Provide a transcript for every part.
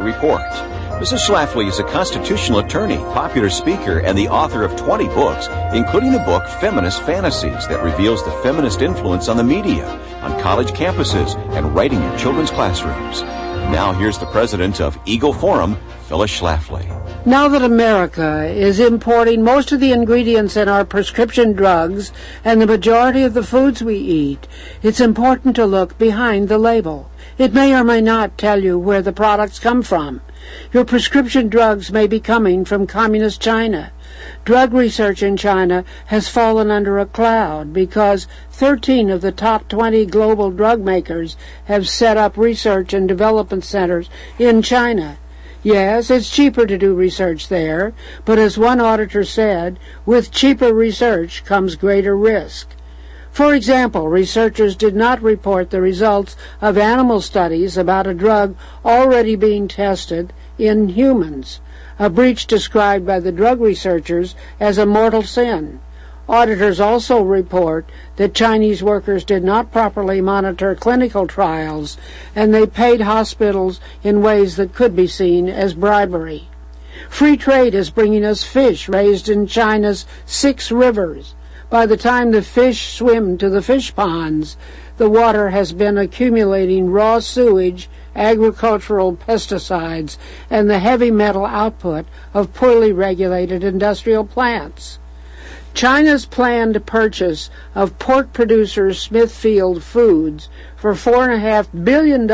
Report. Mrs. Schlafly is a constitutional attorney, popular speaker, and the author of 20 books, including the book Feminist Fantasies that reveals the feminist influence on the media, on college campuses, and right in your children's classrooms. Now here's the president of Eagle Forum, Phyllis Schlafly. Now that America is importing most of the ingredients in our prescription drugs and the majority of the foods we eat, it's important to look behind the label. It may or may not tell you where the products come from. Your prescription drugs may be coming from communist China. Drug research in China has fallen under a cloud because 13 of the top 20 global drug makers have set up research and development centers in China. Yes, it's cheaper to do research there, but as one auditor said, with cheaper research comes greater risk. For example, researchers did not report the results of animal studies about a drug already being tested in humans, a breach described by the drug researchers as a mortal sin. Auditors also report that Chinese workers did not properly monitor clinical trials, and they paid hospitals in ways that could be seen as bribery. Free trade is bringing us fish raised in China's 6 rivers. By the time the fish swim to the fish ponds, the water has been accumulating raw sewage, agricultural pesticides, and the heavy metal output of poorly regulated industrial plants. China's planned purchase of pork producer Smithfield Foods for $4.5 billion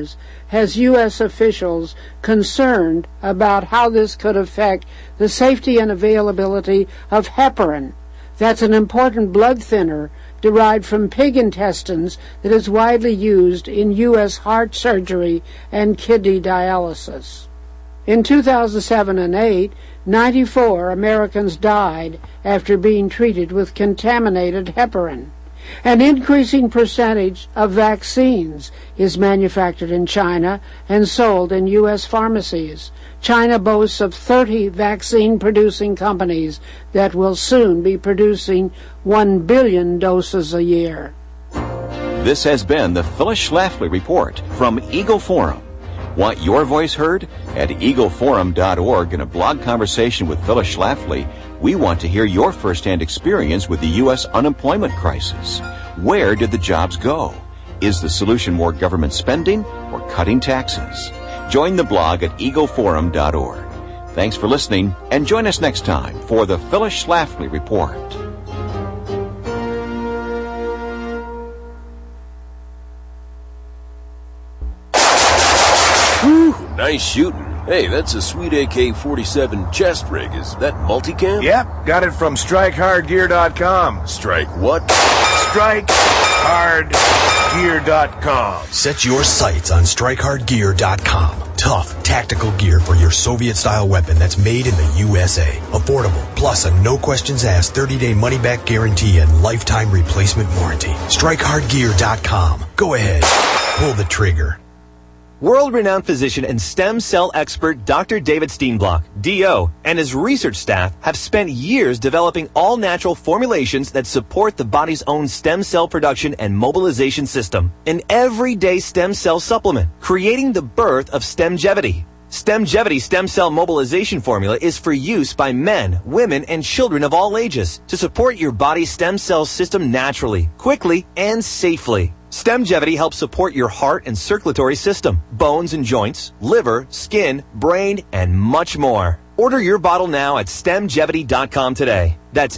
has U.S. officials concerned about how this could affect the safety and availability of heparin. That's an important blood thinner derived from pig intestines that is widely used in U.S. heart surgery and kidney dialysis. In 2007 and 2008, 94 Americans died after being treated with contaminated heparin. An increasing percentage of vaccines is manufactured in China and sold in U.S. pharmacies. China boasts of 30 vaccine-producing companies that will soon be producing 1 billion doses a year. This has been the Phyllis Schlafly Report from Eagle Forum. Want your voice heard? At eagleforum.org, in a blog conversation with Phyllis Schlafly, we want to hear your first-hand experience with the U.S. unemployment crisis. Where did the jobs go? Is the solution more government spending or cutting taxes? Join the blog at eagleforum.org. Thanks for listening, and join us next time for the Phyllis Schlafly Report. Nice shooting. Hey, that's a sweet AK-47 chest rig. Is that multicam? Yep, got it from StrikeHardGear.com. Strike what? StrikeHardGear.com. Set your sights on StrikeHardGear.com. Tough, tactical gear for your Soviet-style weapon that's made in the USA. Affordable, plus a no-questions-asked 30-day money-back guarantee and lifetime replacement warranty. StrikeHardGear.com. Go ahead. Pull the trigger. World-renowned physician and stem cell expert Dr. David Steenblock, D.O., and his research staff have spent years developing all-natural formulations that support the body's own stem cell production and mobilization system. An everyday stem cell supplement, creating the birth of Stemgevity. Stemgevity stem cell mobilization formula is for use by men, women, and children of all ages to support your body's stem cell system naturally, quickly, and safely. Stemgevity helps support your heart and circulatory system, bones and joints, liver, skin, brain, and much more. Order your bottle now at Stemgevity.com today. That's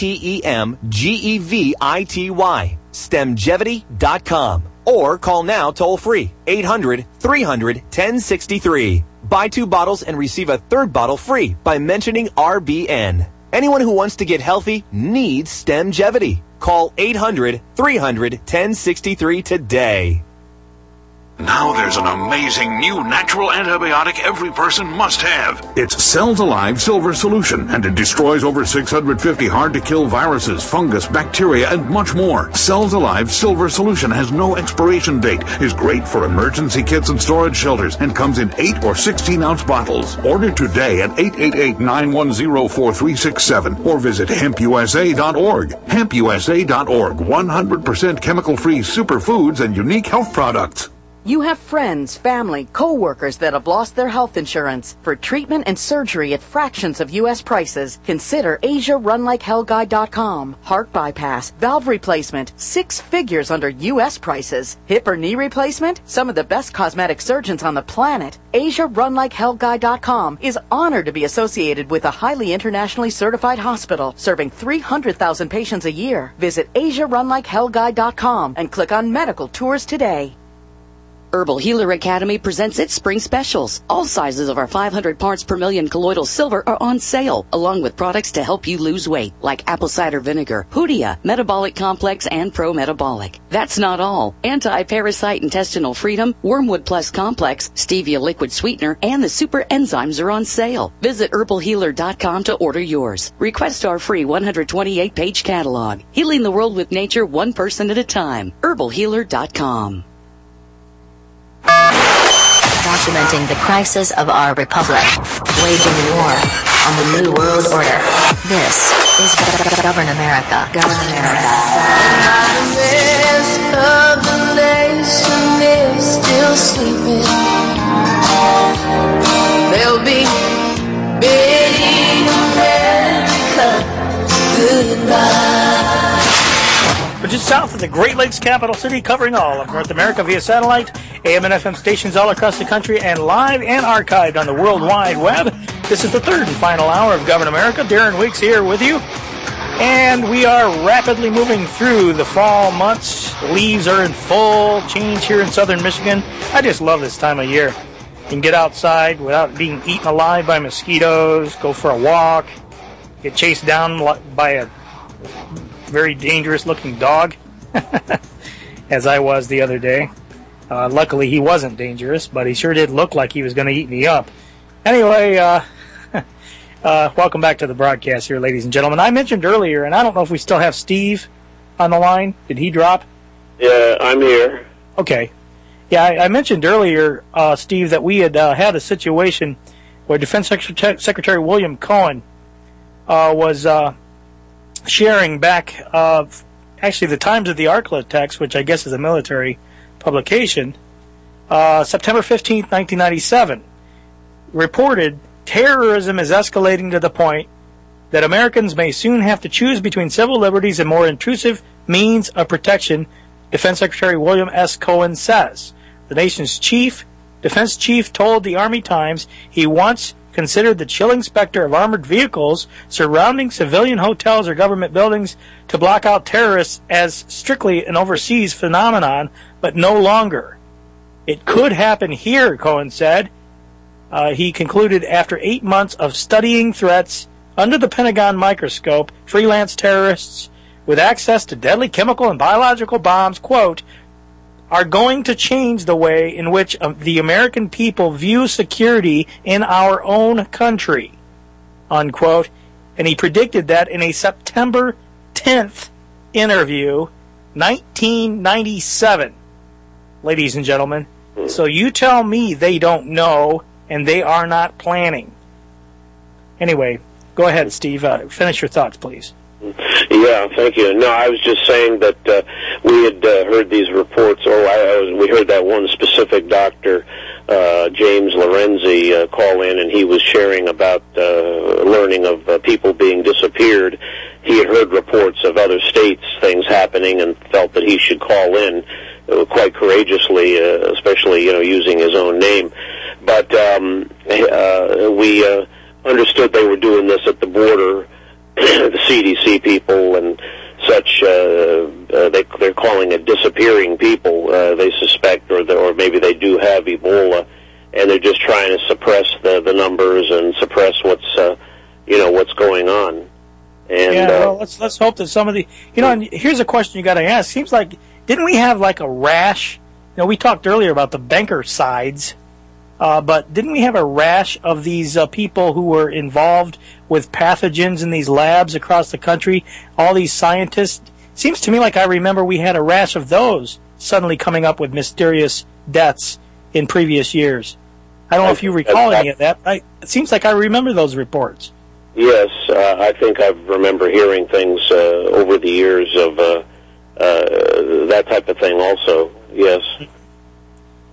STEMGEVITY. Stemgevity.com. Or call now toll-free, 800-300-1063. Buy 2 bottles and receive a 3rd bottle free by mentioning RBN. Anyone who wants to get healthy needs Stemgevity. Call 800-300-1063 today. Now there's an amazing new natural antibiotic every person must have. It's Cells Alive Silver Solution, and it destroys over 650 hard-to-kill viruses, fungus, bacteria, and much more. Cells Alive Silver Solution has no expiration date, is great for emergency kits and storage shelters, and comes in 8 or 16-ounce bottles. Order today at 888-910-4367 or visit hempusa.org. Hempusa.org, 100% chemical-free superfoods and unique health products. You have friends, family, co-workers that have lost their health insurance. For treatment and surgery at fractions of U.S. prices, consider AsiaRunLikeHellGuide.com. Heart bypass, valve replacement, 6 figures under U.S. prices. Hip or knee replacement, some of the best cosmetic surgeons on the planet. AsiaRunLikeHellGuide.com is honored to be associated with a highly internationally certified hospital serving 300,000 patients a year. Visit AsiaRunLikeHellGuide.com and click on Medical Tours today. Herbal Healer Academy presents its spring specials. All sizes of our 500 parts per million colloidal silver are on sale, along with products to help you lose weight, like apple cider vinegar, Hoodia, Metabolic Complex, and Pro Metabolic. That's not all. Anti-Parasite Intestinal Freedom, Wormwood Plus Complex, Stevia Liquid Sweetener, and the Super Enzymes are on sale. Visit herbalhealer.com to order yours. Request our free 128-page catalog. Healing the world with nature, one person at a time. herbalhealer.com. Documenting the crisis of our republic, waging war on the New World Order. This is Govern America. Govern America. The rest of the nation is still sleeping. They'll be bidding America goodbye. We're just south of the Great Lakes capital city, covering all of North America via satellite, AM and FM stations all across the country, and live and archived on the World Wide Web. This is the third and final hour of Govern America. Darren Weeks here with you. And we are rapidly moving through the fall months. Leaves are in full change here in southern Michigan. I just love this time of year. You can get outside without being eaten alive by mosquitoes, go for a walk, get chased down by a very dangerous-looking dog, as I was the other day. Luckily, he wasn't dangerous, but he sure did look like he was going to eat me up. Anyway, welcome back to the broadcast here, ladies and gentlemen. I mentioned earlier, and I don't know if we still have Steve on the line. Did he drop? Yeah, I'm here. Okay. Yeah, I mentioned earlier, Steve, that we had had a situation where Defense Secretary William Cohen was sharing back, actually the Times of the Arcla text, which I guess is a military publication, September 15th, 1997, reported terrorism is escalating to the point that Americans may soon have to choose between civil liberties and more intrusive means of protection, Defense Secretary William S. Cohen says. The nation's defense chief told the Army Times he once considered the chilling specter of armored vehicles surrounding civilian hotels or government buildings to block out terrorists as strictly an overseas phenomenon, but no longer. It could happen here, Cohen said. He concluded after 8 months of studying threats under the Pentagon microscope, freelance terrorists with access to deadly chemical and biological bombs, quote, are going to change the way in which the American people view security in our own country, unquote. And he predicted that in a September 10th interview, 1997, ladies and gentlemen. So you tell me they don't know and they are not planning. Anyway, go ahead, Steve. Finish your thoughts, please. Yeah, thank you. No, I was just saying that we had heard these reports, we heard that one specific doctor, James Lorenzi, call in, and he was sharing about learning of people being disappeared. He had heard reports of other states, things happening, and felt that he should call in quite courageously, especially, using his own name. But we understood they were doing this at the border, the CDC people and such, they're calling it disappearing people. They suspect, or maybe they do have Ebola, and they're just trying to suppress the numbers and suppress what's going on. And well, let's hope that some of the, and here's a question you got to ask. Seems like, didn't we have like a rash? We talked earlier about the banker sides. But didn't we have a rash of these people who were involved with pathogens in these labs across the country? All these scientists. Seems to me like I remember we had a rash of those suddenly coming up with mysterious deaths in previous years. I don't know if you recall any of that. It seems like I remember those reports. Yes, I think I remember hearing things over the years of that type of thing also, yes.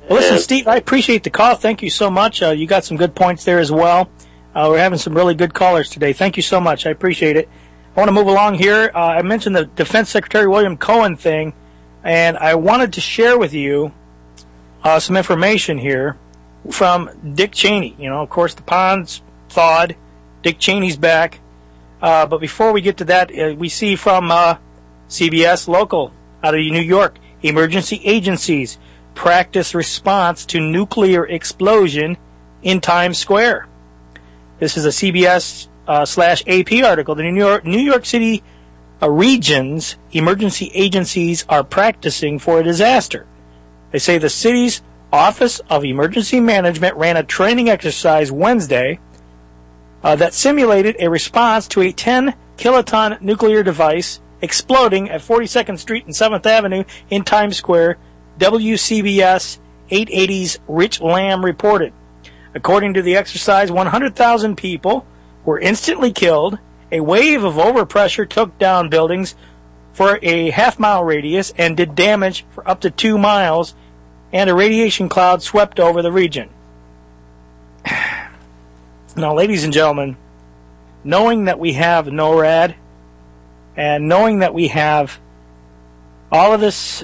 Well, listen, Steve, I appreciate the call. Thank you so much. You got some good points there as well. We're having some really good callers today. Thank you so much. I appreciate it. I want to move along here. I mentioned the Defense Secretary William Cohen thing, and I wanted to share with you some information here from Dick Cheney. You know, of course, the pond's thawed. Dick Cheney's back. But before we get to that, we see from CBS Local out of New York, emergency agencies practice response to nuclear explosion in Times Square. This is a CBS/AP article. The New York City region's emergency agencies are practicing for a disaster. They say the city's Office of Emergency Management ran a training exercise Wednesday that simulated a response to a 10-kiloton nuclear device exploding at 42nd Street and 7th Avenue in Times Square, WCBS 880's Rich Lamb reported. According to the exercise, 100,000 people were instantly killed, a wave of overpressure took down buildings for a half-mile radius and did damage for up to 2 miles, and a radiation cloud swept over the region. Now, ladies and gentlemen, knowing that we have NORAD and knowing that we have all of this,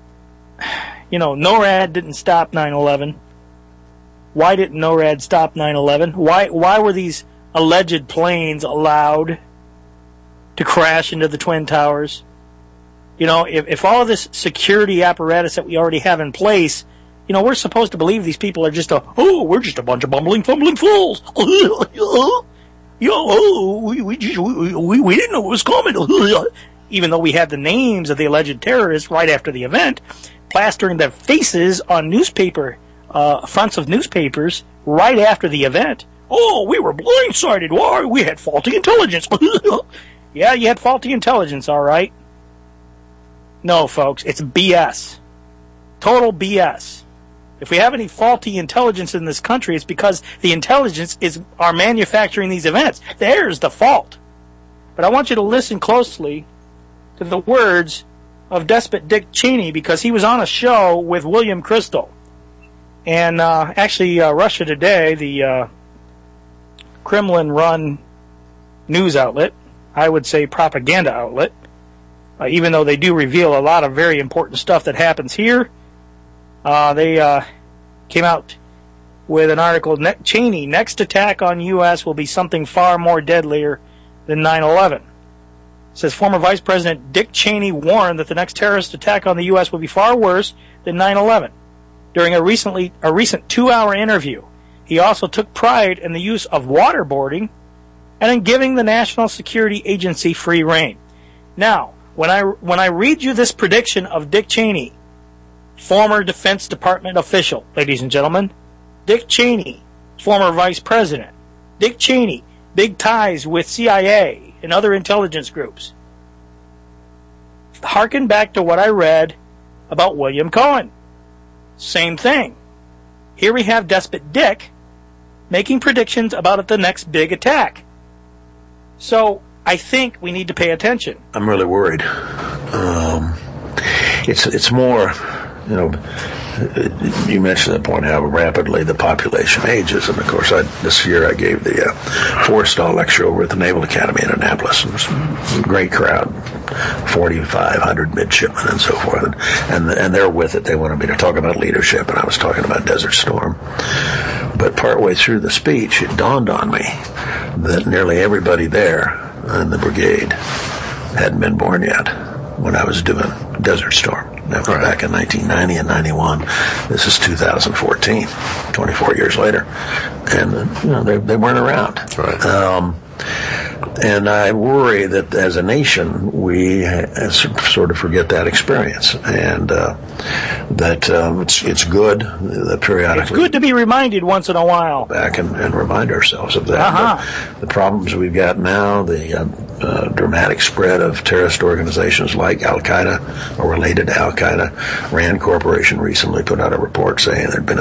you know, NORAD didn't stop 9/11. Why didn't NORAD stop 9/11? Why were these alleged planes allowed to crash into the Twin Towers? You know, if all of this security apparatus that we already have in place, you know, we're supposed to believe these people are we're just a bunch of bumbling, fumbling fools. We didn't know it was coming. Even though we had the names of the alleged terrorists right after the event, plastering their faces on newspaper fronts of newspapers right after the event. Oh, we were blindsided. Why? We had faulty intelligence. Yeah, you had faulty intelligence, all right. No, folks, it's BS. Total BS. If we have any faulty intelligence in this country, it's because the intelligence are manufacturing these events. There's the fault. But I want you to listen closely to the words of despot Dick Cheney, because he was on a show with William Kristol. And actually, Russia Today, the Kremlin-run news outlet, I would say propaganda outlet, even though they do reveal a lot of very important stuff that happens here, they came out with an article, Cheney, next attack on U.S. will be something far more deadlier than 9/11. It says former Vice President Dick Cheney warned that the next terrorist attack on the U.S. will be far worse than 9/11. During a recent 2-hour interview, he also took pride in the use of waterboarding and in giving the National Security Agency free rein. Now, when I read you this prediction of Dick Cheney, former Defense Department official, ladies and gentlemen, Dick Cheney, former Vice President, Dick Cheney, big ties with CIA and other intelligence groups. Harken back to what I read about William Cohen. Same thing. Here we have Despot Dick making predictions about the next big attack. So I think we need to pay attention. I'm really worried. It's more, you know, you mentioned the point how rapidly the population ages, and of course this year I gave the Forrestal lecture over at the Naval Academy in Annapolis. It was a great crowd, 4,500 midshipmen and so forth, and they're with it. They wanted me to talk about leadership, and I was talking about Desert Storm. But partway through the speech, it dawned on me that nearly everybody there in the brigade hadn't been born yet when I was doing Desert Storm. That was back in 1990 and 91. This is 2014, 24 years later. And, you know, they weren't around. Right. And I worry that as a nation, we sort of forget that experience. And that it's good that periodically... It's good to be reminded once in a while. Back and remind ourselves of that. The problems we've got now, the dramatic spread of terrorist organizations like Al-Qaeda or related to Al-Qaeda. Rand Corporation recently put out a report saying there had been a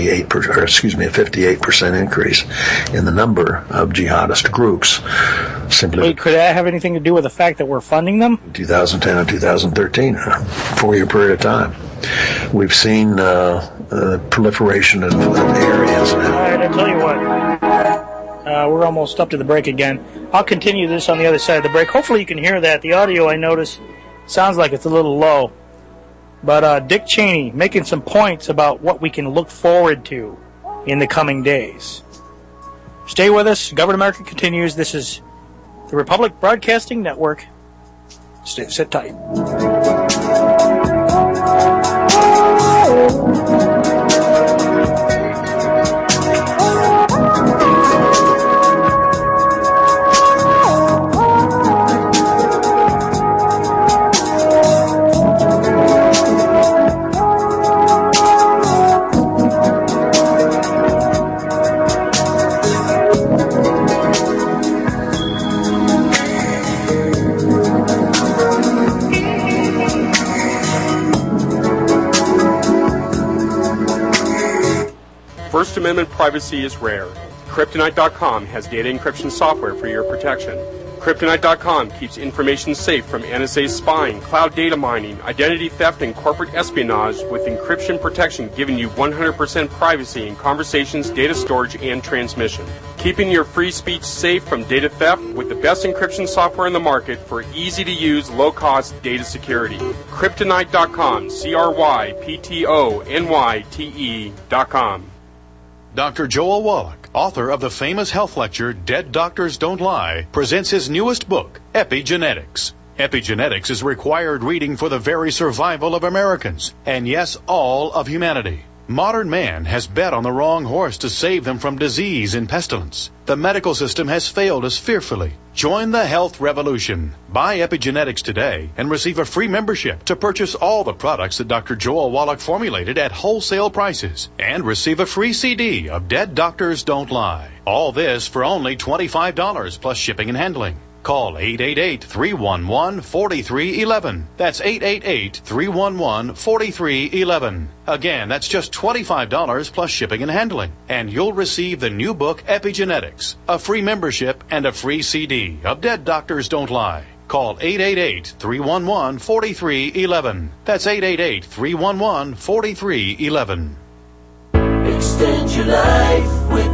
58% increase in the number of jihadist groups. Wait, could that have anything to do with the fact that we're funding them? 2010 and 2013, a 4-year period of time. We've seen proliferation of areas now. All right, I tell you what. We're almost up to the break again. I'll continue this on the other side of the break. Hopefully you can hear that. The audio, I notice, sounds like it's a little low. But Dick Cheney making some points about what we can look forward to in the coming days. Stay with us. Government America continues. This is the Republic Broadcasting Network. Sit tight. First Amendment privacy is rare. Kryptonite.com has data encryption software for your protection. Kryptonite.com keeps information safe from NSA spying, cloud data mining, identity theft, and corporate espionage with encryption protection giving you 100% privacy in conversations, data storage, and transmission. Keeping your free speech safe from data theft with the best encryption software in the market for easy-to-use, low-cost data security. Kryptonite.com, Kryptonyte.com. Dr. Joel Wallach, author of the famous health lecture Dead Doctors Don't Lie, presents his newest book, Epigenetics. Epigenetics is required reading for the very survival of Americans, and yes, all of humanity. Modern man has bet on the wrong horse to save them from disease and pestilence. The medical system has failed us fearfully. Join the health revolution. Buy Epigenetics today and receive a free membership to purchase all the products that Dr. Joel Wallach formulated at wholesale prices and receive a free CD of Dead Doctors Don't Lie. All this for only $25 plus shipping and handling. Call 888-311-4311. That's 888-311-4311. Again, that's just $25 plus shipping and handling. And you'll receive the new book, Epigenetics, a free membership, and a free CD of Dead Doctors Don't Lie. Call 888-311-4311. That's 888-311-4311. Extend your life with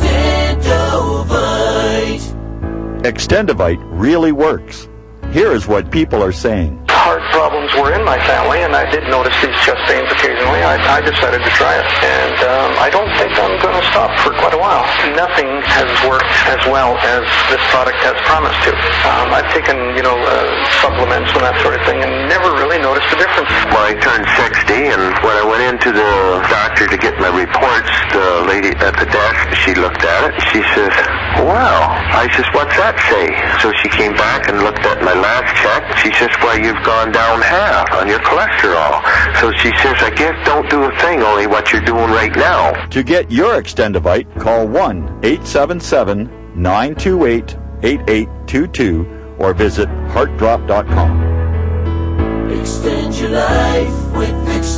Extendovite. Extendovite really works. Here is what people are saying. Heart problems were in my family, and I did notice these chest pains occasionally. I decided to try it, and I don't think I'm going to stop for quite a while. Nothing has worked as well as this product has promised to. I've taken, supplements and that sort of thing, and never really noticed a difference. Well, I turned 60, and when I went into the doctor to get my reports, the lady at the desk, she looked at it, and she says, "Wow." I says, "What's that say?" So she came back and looked at my last check. She says, "Well, you've gone down half on your cholesterol." So she says, "I guess don't do a thing, only what you're doing right now." To get your Extendovite, call 1-877-928-8822 or visit heartdrop.com. Extend your life with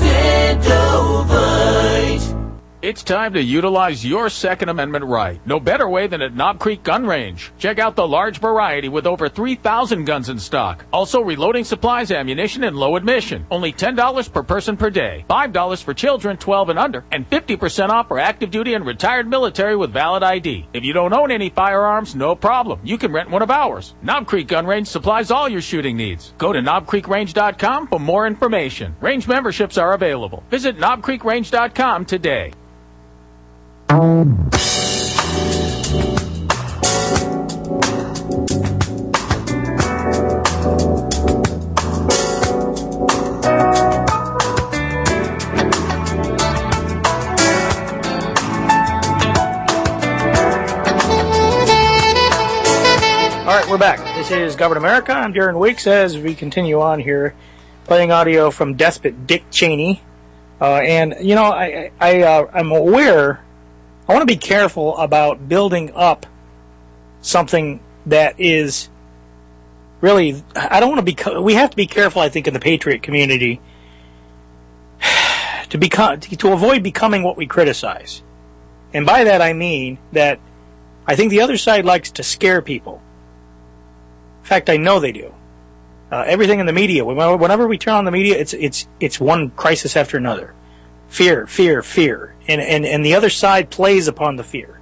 Extendovite. It's time to utilize your Second Amendment right. No better way than at Knob Creek Gun Range. Check out the large variety with over 3,000 guns in stock. Also reloading supplies, ammunition, and low admission. Only $10 per person per day. $5 for children 12 and under. And 50% off for active duty and retired military with valid ID. If you don't own any firearms, no problem. You can rent one of ours. Knob Creek Gun Range supplies all your shooting needs. Go to knobcreekrange.com for more information. Range memberships are available. Visit knobcreekrange.com today. All right, we're back. This is Government America. I'm Darren Weeks as we continue on here, playing audio from Despot Dick Cheney. I'm aware. I want to be careful about building up something that is really. I don't want to be. We have to be careful, I think, in the Patriot community to avoid becoming what we criticize. And by that I mean that I think the other side likes to scare people. In fact, I know they do. Everything in the media. Whenever we turn on the media, it's one crisis after another. Fear, fear, fear. And the other side plays upon the fear.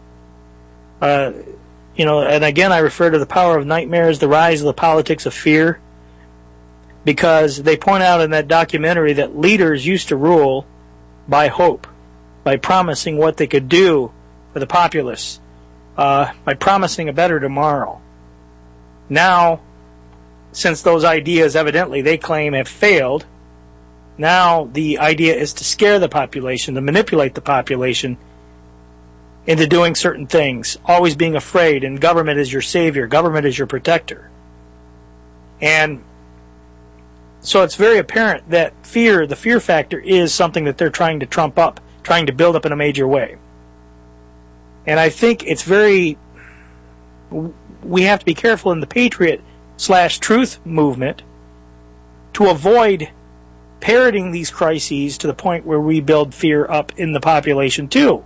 And again, I refer to the power of nightmares, the rise of the politics of fear, because they point out in that documentary that leaders used to rule by hope, by promising what they could do for the populace, by promising a better tomorrow. Now, since those ideas evidently they claim have failed, now the idea is to scare the population, to manipulate the population into doing certain things, always being afraid, and government is your savior, government is your protector. And so it's very apparent that fear, the fear factor, is something that they're trying to trump up, trying to build up in a major way. And I think it's we have to be careful in the Patriot/Truth movement to avoid parroting these crises to the point where we build fear up in the population too.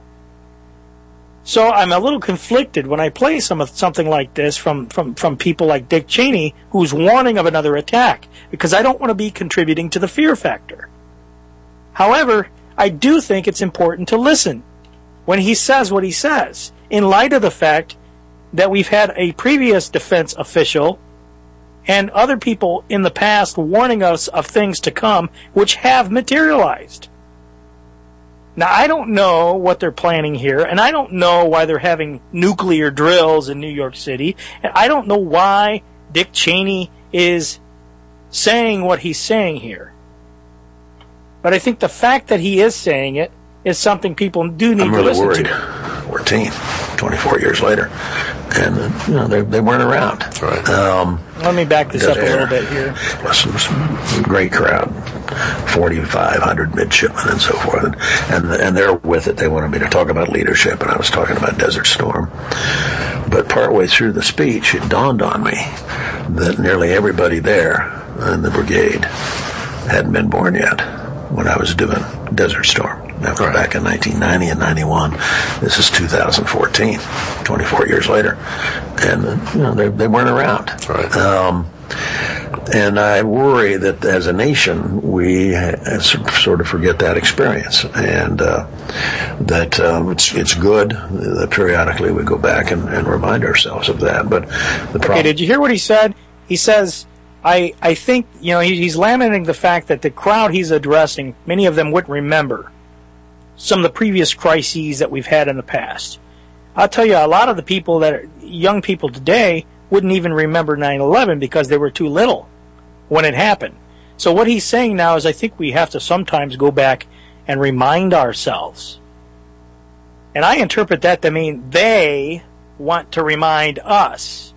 So I'm a little conflicted when I play something like this from people like Dick Cheney, who's warning of another attack, because I don't want to be contributing to the fear factor. However, I do think it's important to listen when he says what he says, in light of the fact that we've had a previous defense official and other people in the past warning us of things to come which have materialized. Now, I don't know what they're planning here, and I don't know why they're having nuclear drills in New York City, and I don't know why Dick Cheney is saying what he's saying here. But I think the fact that he is saying it is something people do need to listen to. I'm really worried. 24 years later, and they weren't around. Right. Let me back this up a little bit here. Listen, it was a great crowd, 4,500 midshipmen and so forth, and they're with it. They wanted me to talk about leadership, and I was talking about Desert Storm. But partway through the speech, it dawned on me that nearly everybody there in the brigade hadn't been born yet when I was doing Desert Storm. That was back in 1990 and 91. This is 2014, 24 years later. And, they weren't around. Right. And I worry that as a nation, we sort of forget that experience. And that it's good that periodically we go back and remind ourselves of that. But the problem... Okay, did you hear what he said? He says... I think, he's lamenting the fact that the crowd he's addressing, many of them wouldn't remember some of the previous crises that we've had in the past. I'll tell you, a lot of the people that are young people today wouldn't even remember 9/11 because they were too little when it happened. So what he's saying now is I think we have to sometimes go back and remind ourselves. And I interpret that to mean they want to remind us.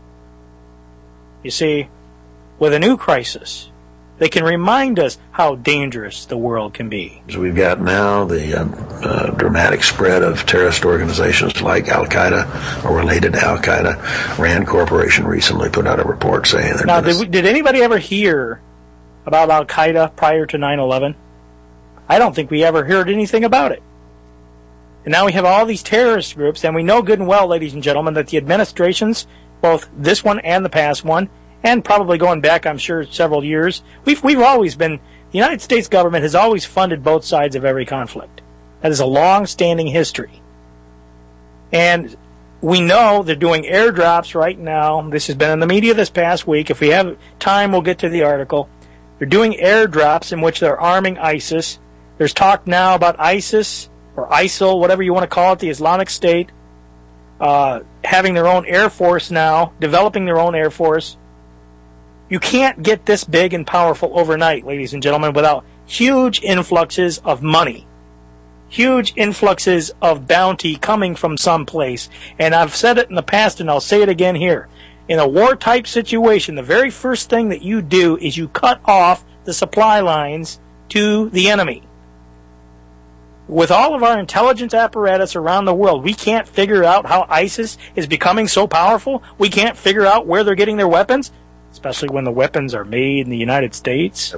You see, with a new crisis, they can remind us how dangerous the world can be. So we've got now the dramatic spread of terrorist organizations like Al-Qaeda or related to Al-Qaeda. Rand Corporation recently put out a report saying that... Now, did anybody ever hear about Al-Qaeda prior to 9/11? I don't think we ever heard anything about it. And now we have all these terrorist groups, and we know good and well, ladies and gentlemen, that the administrations, both this one and the past one, and probably going back, I'm sure, several years, we've always been, the United States government has always funded both sides of every conflict. That is a long-standing history. And we know they're doing airdrops right now. This has been in the media this past week. If we have time, we'll get to the article. They're doing airdrops in which they're arming ISIS. There's talk now about ISIS, or ISIL, whatever you want to call it, the Islamic State, having their own air force now, developing their own air force. You can't get this big and powerful overnight, ladies and gentlemen, without huge influxes of money, huge influxes of bounty coming from someplace. And I've said it in the past, and I'll say it again here. In a war-type situation, the very first thing that you do is you cut off the supply lines to the enemy. With all of our intelligence apparatus around the world, we can't figure out how ISIS is becoming so powerful. We can't figure out where they're getting their weapons. Especially when the weapons are made in the United States.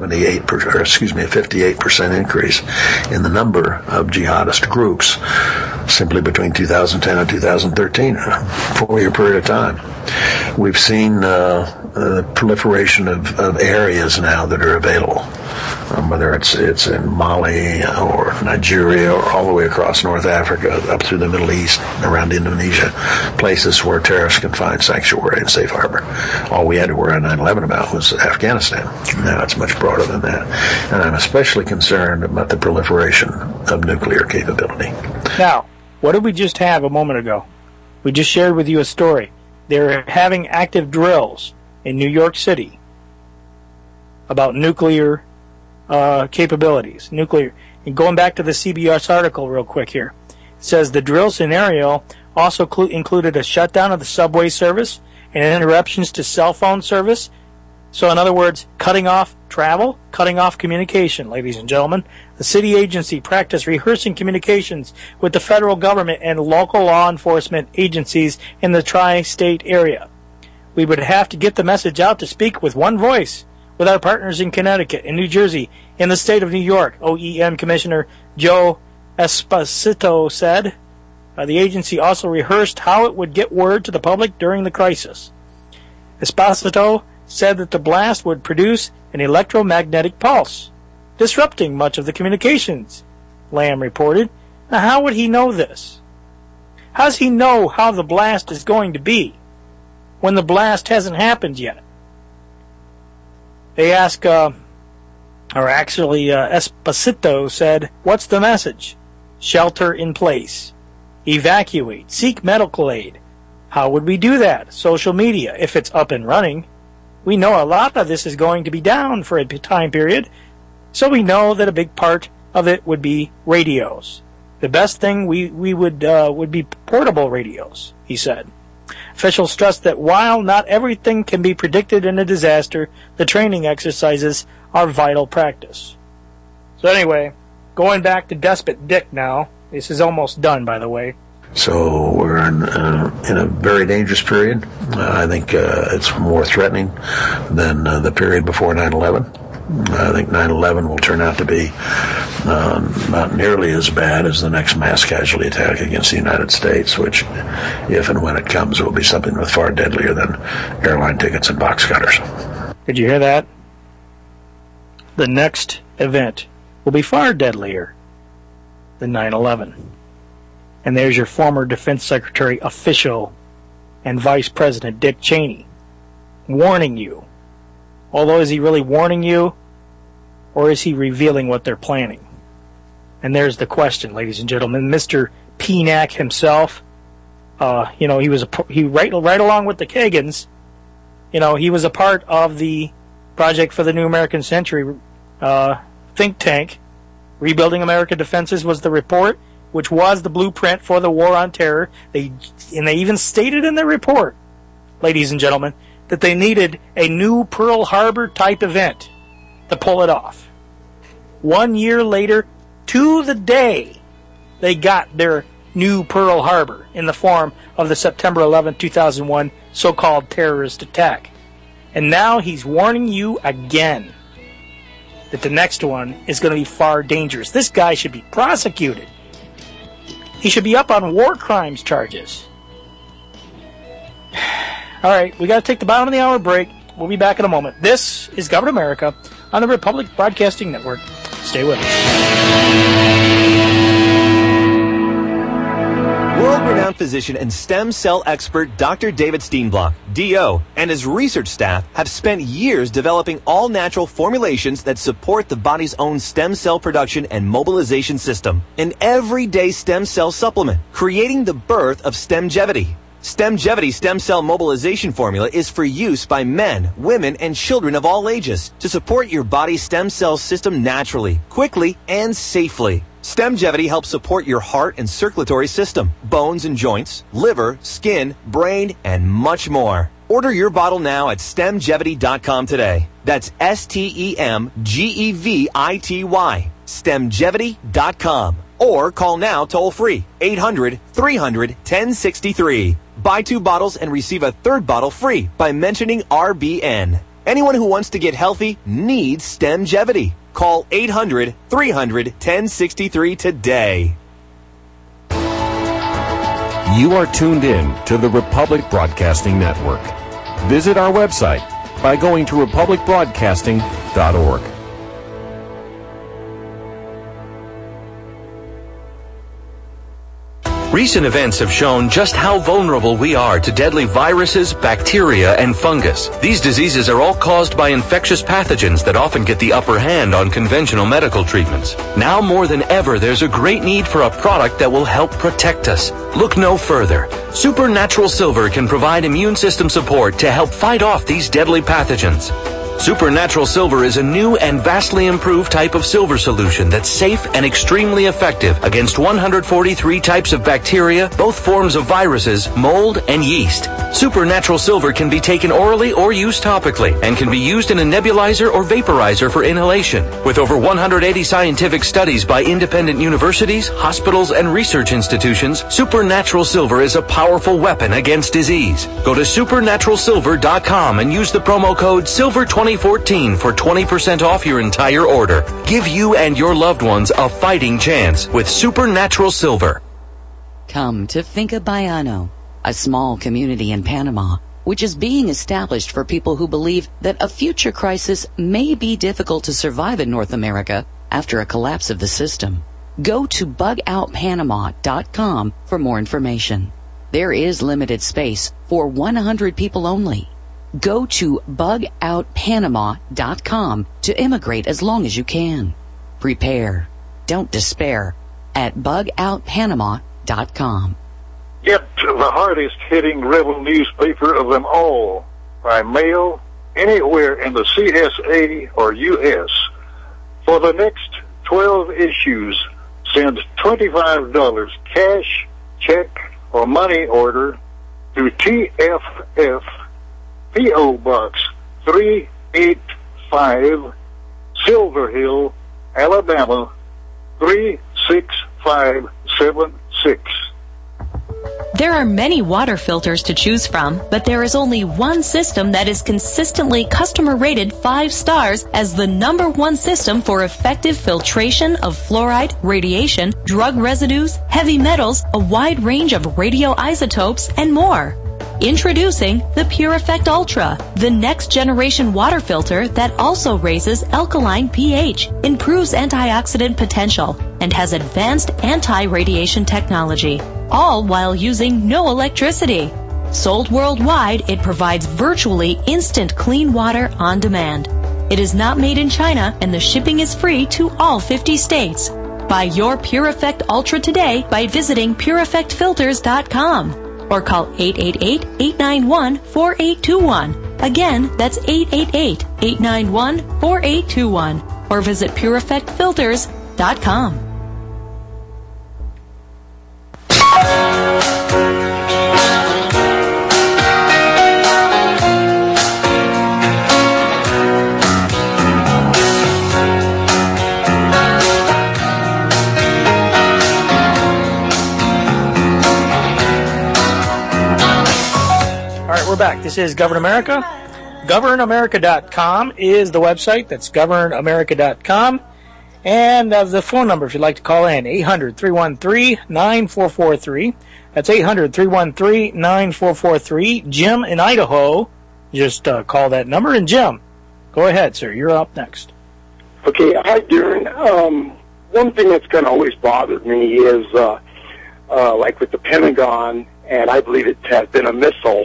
58% increase in the number of jihadist groups simply between 2010 and 2013, a 4-year period of time. We've seen the proliferation of areas now that are available whether it's in Mali or Nigeria or all the way across North Africa, up through the Middle East, around Indonesia, places where terrorists can find sanctuary and safe harbor. All we had to worry on 9/11 about was Afghanistan. Now it's much broader than that. And I'm especially concerned about the proliferation of nuclear capability. Now, what did we just have a moment ago? We just shared with you a story. They're having active drills in New York City about nuclear capabilities. Nuclear. And going back to the CBS article real quick here. It says the drill scenario also included a shutdown of the subway service and interruptions to cell phone service. So in other words, cutting off travel, cutting off communication, ladies and gentlemen. The city agency practiced rehearsing communications with the federal government and local law enforcement agencies in the tri-state area. We would have to get the message out to speak with one voice with our partners in Connecticut and New Jersey, in the state of New York, OEM Commissioner Joe Esposito said. The agency also rehearsed how it would get word to the public during the crisis. Esposito said that the blast would produce an electromagnetic pulse, disrupting much of the communications, Lamb reported. Now, how would he know this? How does he know how the blast is going to be when the blast hasn't happened yet? They asked, Esposito said, what's the message? Shelter in place. Evacuate. Seek medical aid. How would we do that? Social media, if it's up and running. We know a lot of this is going to be down for a time period, so we know that a big part of it would be radios. The best thing we would be portable radios, he said. Officials stressed that while not everything can be predicted in a disaster, the training exercises are vital practice. So anyway, going back to Despot Dick now. This is almost done, by the way. So we're in a very dangerous period. I think it's more threatening than the period before 9/11. I think 9/11 will turn out to be not nearly as bad as the next mass casualty attack against the United States, which, if and when it comes, will be something with far deadlier than airline tickets and box cutters. Did you hear that? The next event will be far deadlier than 9/11. And there's your former Defense Secretary official and Vice President Dick Cheney warning you. Although, is he really warning you, or is he revealing what they're planning? And there's the question, ladies and gentlemen. Mr. PNAC himself, he right along with the Kagans, he was a part of the Project for the New American Century think tank. Rebuilding American Defenses was the report, which was the blueprint for the war on terror. They even stated in their report, ladies and gentlemen, that they needed a new Pearl Harbor type event to pull it off. 1 year later, to the day, they got their new Pearl Harbor in the form of the September 11, 2001 so-called terrorist attack. And now he's warning you again that the next one is going to be far dangerous. This guy should be prosecuted. He should be up on war crimes charges. All right, we got to take the bottom of the hour break. We'll be back in a moment. This is Govern America on the Republic Broadcasting Network. Stay with us. World-renowned physician and stem cell expert Dr. David Steenblock, DO, and his research staff have spent years developing all-natural formulations that support the body's own stem cell production and mobilization system. An everyday stem cell supplement, creating the birth of Stemgevity. Stemgevity stem cell mobilization formula is for use by men, women, and children of all ages to support your body's stem cell system naturally, quickly, and safely. Stemgevity helps support your heart and circulatory system, bones and joints, liver, skin, brain, and much more. Order your bottle now at stemgevity.com today. That's STEMGEVITY. Stemgevity.com. Or call now toll-free, 800-300-1063. Buy 2 bottles and receive a 3rd bottle free by mentioning RBN. Anyone who wants to get healthy needs Stemgevity. Call 800-300-1063 today. You are tuned in to the Republic Broadcasting Network. Visit our website by going to republicbroadcasting.org. Recent events have shown just how vulnerable we are to deadly viruses, bacteria, and fungus. These diseases are all caused by infectious pathogens that often get the upper hand on conventional medical treatments. Now more than ever, there's a great need for a product that will help protect us. Look no further. Supernatural Silver can provide immune system support to help fight off these deadly pathogens. Supernatural Silver is a new and vastly improved type of silver solution that's safe and extremely effective against 143 types of bacteria, both forms of viruses, mold, and yeast. Supernatural Silver can be taken orally or used topically and can be used in a nebulizer or vaporizer for inhalation. With over 180 scientific studies by independent universities, hospitals, and research institutions, Supernatural Silver is a powerful weapon against disease. Go to supernaturalsilver.com and use the promo code SILVER2014 for 20% off your entire order. Give you and your loved ones a fighting chance with Supernatural Silver. Come to Finca Bayano, a small community in Panama, which is being established for people who believe that a future crisis may be difficult to survive in North America after a collapse of the system. Go to bugoutpanama.com for more information. There is limited space for 100 people only. Go to bugoutpanama.com to immigrate as long as you can. Prepare. Don't despair at bugoutpanama.com. Get the hardest hitting rebel newspaper of them all by mail anywhere in the CSA or U.S. For the next 12 issues, send $25 cash, check, or money order to TFF P.O. Box 385, Silver Hill, Alabama 36576. There are many water filters to choose from, but there is only one system that is consistently customer rated 5 stars as the #1 system for effective filtration of fluoride, radiation, drug residues, heavy metals, a wide range of radioisotopes, and more. Introducing the Pure Effect Ultra, the next generation water filter that also raises alkaline pH, improves antioxidant potential, and has advanced anti-radiation technology, all while using no electricity. Sold worldwide, it provides virtually instant clean water on demand. It is not made in China, and the shipping is free to all 50 states. Buy your Pure Effect Ultra today by visiting PureEffectFilters.com. or call 888-891-4821. Again, that's 888-891-4821. Or visit PureEffectFilters.com. We're back. This is Govern America. GovernAmerica.com is the website. That's GovernAmerica.com. And the phone number, if you'd like to call in, 800-313-9443. That's 800-313-9443. Jim in Idaho, just call that number. And Jim, go ahead, sir. You're up next. Okay. Hi, Darren. One thing that's kind of always bothered me is, like with the Pentagon, and I believe it has been a missile.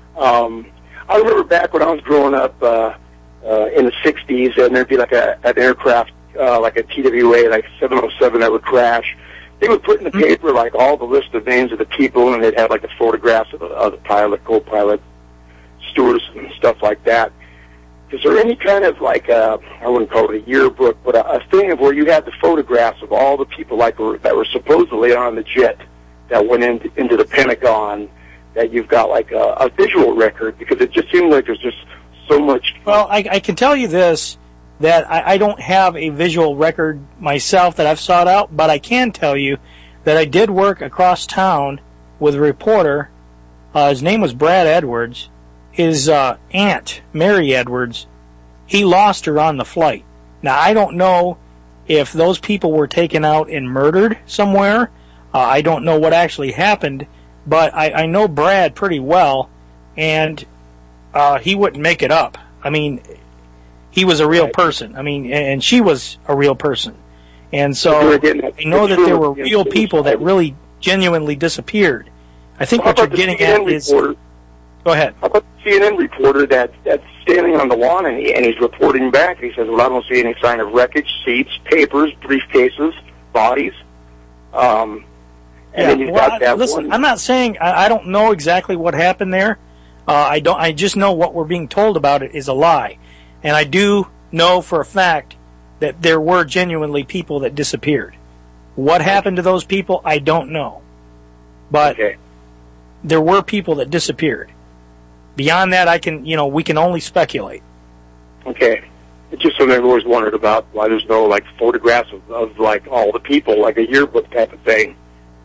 I remember back when I was growing up in the 60s, and there'd be like an aircraft, like a TWA, like 707 that would crash. They would put in the paper like all the list of names of the people, and they'd have like the photographs of the pilot, co-pilot, stewards, and stuff like that. Is there any kind of like I wouldn't call it a yearbook, but a thing of where you had the photographs of all the people like that were supposedly on the jet that went into the Pentagon, that you've got like a visual record? Because it just seems like there's just so much. Well, I can tell you this, that I don't have a visual record myself that I've sought out, but I can tell you that I did work across town with a reporter. His name was Brad Edwards. His aunt, Mary Edwards, he lost her on the flight. Now, I don't know if those people were taken out and murdered somewhere. I don't know what actually happened. But I know Brad pretty well, and he wouldn't make it up. I mean, he was a real person. I mean, and she was a real person. And so I know that there were real people that really genuinely disappeared. I think what you're getting at is... Go ahead. How about the CNN reporter that's standing on the lawn and he's reporting back? He says, well, I don't see any sign of wreckage, seats, papers, briefcases, bodies. And then you've got that listen, I'm not saying I don't know exactly what happened there. I just know what we're being told about it is a lie. And I do know for a fact that there were genuinely people that disappeared. What happened to those people, I don't know. But there were people that disappeared. Beyond that, we can only speculate. Okay. It's just something I've always wondered about, why there's no, like, photographs of like, all the people, like a yearbook type of thing.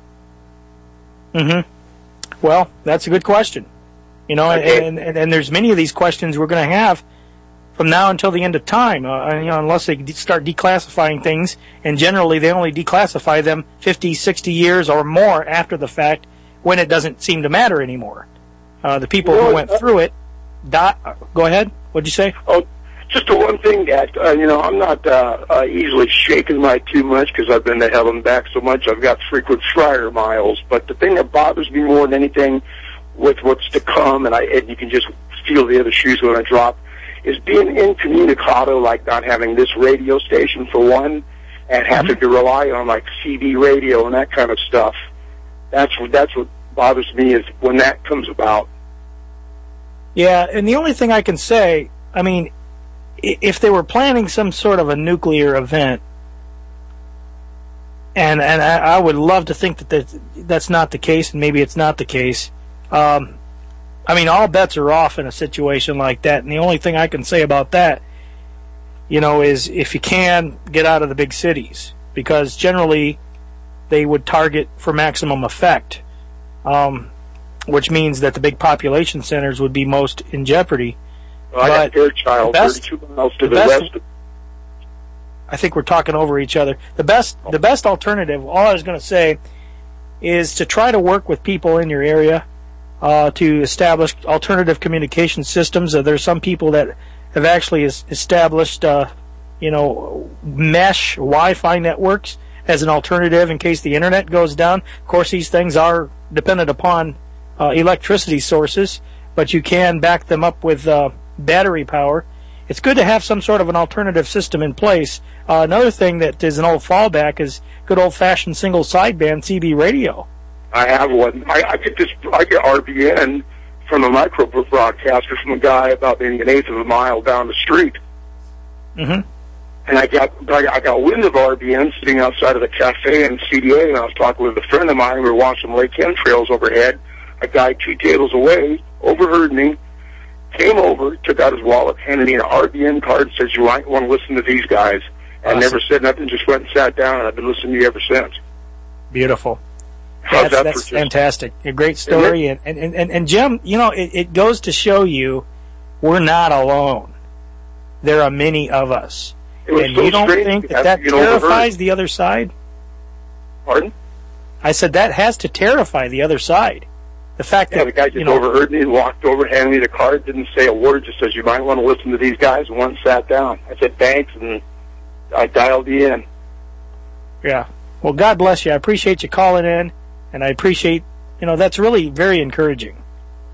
Mm-hmm. Well, that's a good question. And there's many of these questions we're going to have from now until the end of time, unless they start declassifying things, and generally they only declassify them 50, 60 years or more after the fact when it doesn't seem to matter anymore. The people who went through it, go ahead, what'd you say? Oh, just the one thing that, I'm not easily shaken by too much because I've been to hell and back so much. I've got frequent flyer miles, but the thing that bothers me more than anything with what's to come, and you can just feel the other shoes when I drop, is being incommunicado, like not having this radio station for one, and having to rely on like CB radio and that kind of stuff. That's what bothers me is when that comes about. Yeah, and the only thing I can say, I mean, if they were planning some sort of a nuclear event, and I would love to think that that's not the case, and maybe it's not the case. I mean, all bets are off in a situation like that, and the only thing I can say about that, is if you can, get out of the big cities, because generally they would target for maximum effect, which means that the big population centers would be most in jeopardy. Well, I got Fairchild, 32 miles to the west. I think we're talking over each other. The best alternative, all I was going to say, is to try to work with people in your area to establish alternative communication systems. There's some people that have actually established, mesh Wi-Fi networks as an alternative in case the internet goes down. Of course, these things are dependent upon electricity sources, but you can back them up with battery power. It's good to have some sort of an alternative system in place. Another thing that is an old fallback is good old-fashioned single sideband CB radio. I have one. I get RBN from a micro broadcaster from a guy about maybe an eighth of a mile down the street. Mm-hmm. And I got wind of RBN sitting outside of the cafe in CDA, and I was talking with a friend of mine. We were watching Lake Chemtrails overhead. A guy 2 tables away overheard me, came over, took out his wallet, handed me an RBN card, and says, you might want to listen to these guys. And never said nothing, just went and sat down, and I've been listening to you ever since. Beautiful. That's fantastic. A great story. And Jim, it goes to show you we're not alone. There are many of us. And you don't think that terrifies the other side? Pardon? I said that has to terrify the other side. The fact that the guy just overheard me and walked over, handed me the card, didn't say a word, just says, you might want to listen to these guys, and went and sat down. I said, thanks, and I dialed you in. Yeah. Well, God bless you. I appreciate you calling in, and I appreciate, that's really very encouraging.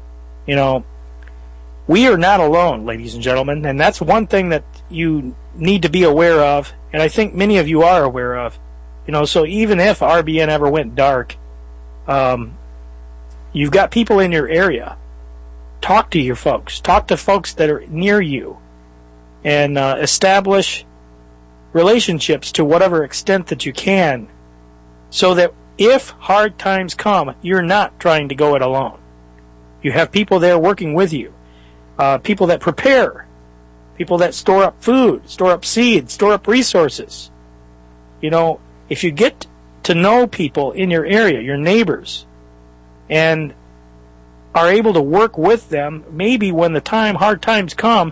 We are not alone, ladies and gentlemen, and that's one thing that you need to be aware of, and I think many of you are aware of. So even if RBN ever went dark, you've got people in your area. Talk to your folks. Talk to folks that are near you, and establish relationships to whatever extent that you can, so that if hard times come, you're not trying to go it alone. You have people there working with you, people that prepare, people that store up food, store up seeds, store up resources. If you get to know people in your area, your neighbors, and are able to work with them, maybe when the hard times come,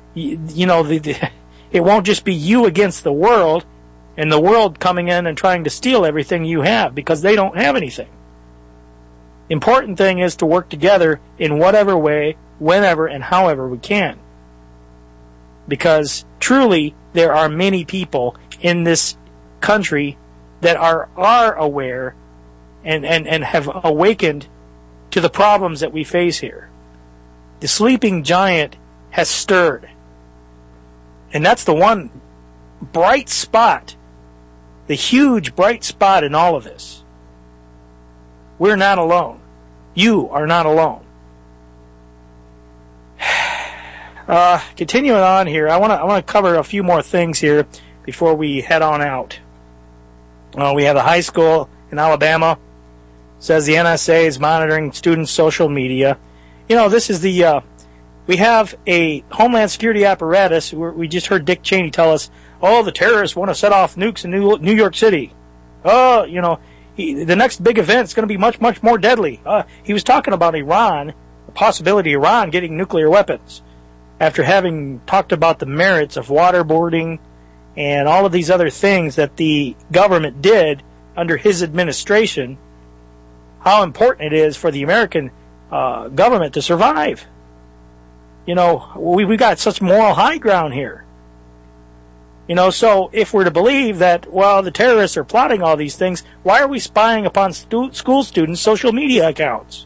it won't just be you against the world, and the world coming in and trying to steal everything you have, because they don't have anything. Important thing is to work together in whatever way, whenever, and however we can. Because truly, there are many people in this country that are aware and have awakened to the problems that we face here. The sleeping giant has stirred. And that's the one bright spot, the huge bright spot in all of this. We're not alone. You are not alone. Continuing on here, I want to cover a few more things here before we head on out. We have a high school in Alabama. Says the NSA is monitoring students' social media. You know, this is we have a Homeland Security apparatus. We just heard Dick Cheney tell us, the terrorists want to set off nukes in New York City. The next big event is going to be much, much more deadly. He was talking about Iran, the possibility of Iran getting nuclear weapons, after having talked about the merits of waterboarding and all of these other things that the government did under his administration, how important it is for the American government to survive. You know, we got such moral high ground here. You know, so if we're to believe that, the terrorists are plotting all these things, why are we spying upon school students' social media accounts?